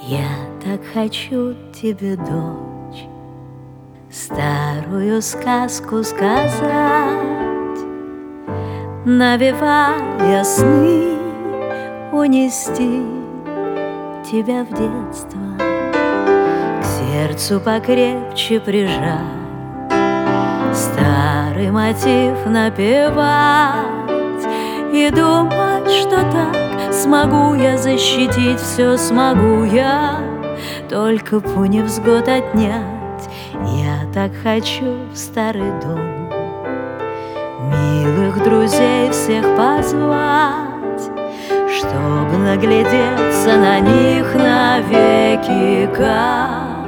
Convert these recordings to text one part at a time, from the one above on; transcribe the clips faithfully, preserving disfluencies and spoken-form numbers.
Я так хочу тебе, дочь, старую сказку сказать, навевая сны, унести тебя в детство, к сердцу покрепче прижать, старый мотив напевать и думать, что так смогу я защитить, все смогу я, только пу невзгод отнять. Я так хочу в старый дом милых друзей всех позвать, чтобы наглядеться на них навеки, как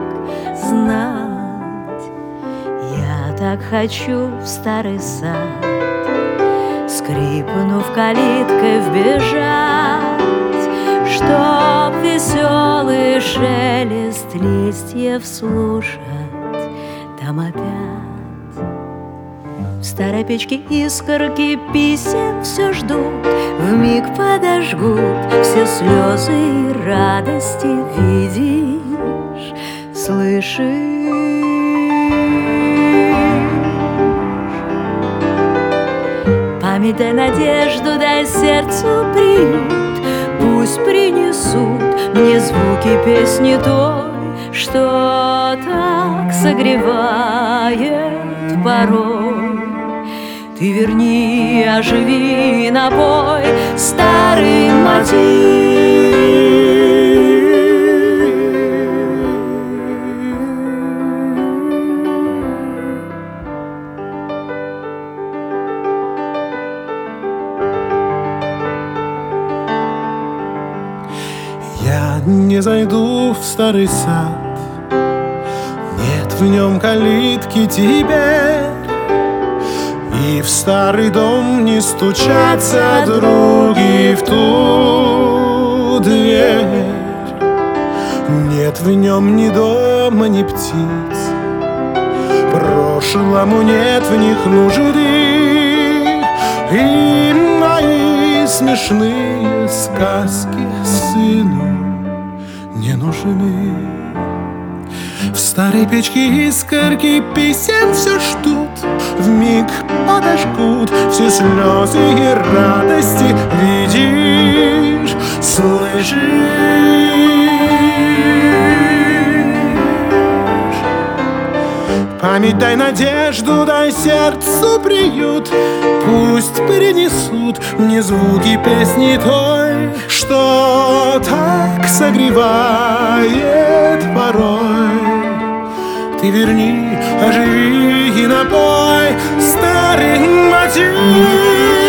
знать. Я так хочу в старый сад, скрипнув калиткой вбежать, чтоб веселый шелест листьев слушать там опять. В старой печке искорки писем все ждут, вмиг подожгут все слезы и радости. Видишь, слышишь? Память дай надежду, дай сердцу приют, пусть принесут мне звуки песни той, что так согревает порой. Ты верни, оживи, напой старый мотив. Я не зайду в старый сад, нет в нем калитки теперь, и в старый дом не стучатся други в ту дверь. Нет в нем ни дома, ни птиц, прошлому нет в них нужды, и мои смешные сказки сыну не нужны. В старой печке искорки песен все ждут, вмиг подожгут все слезы и радости. Видишь, слышишь? Память дай надежду, дай сердцу приют, пусть перенесут мне звуки песни той, что так согревает порой. Ты верни, оживи и напой старый мотив.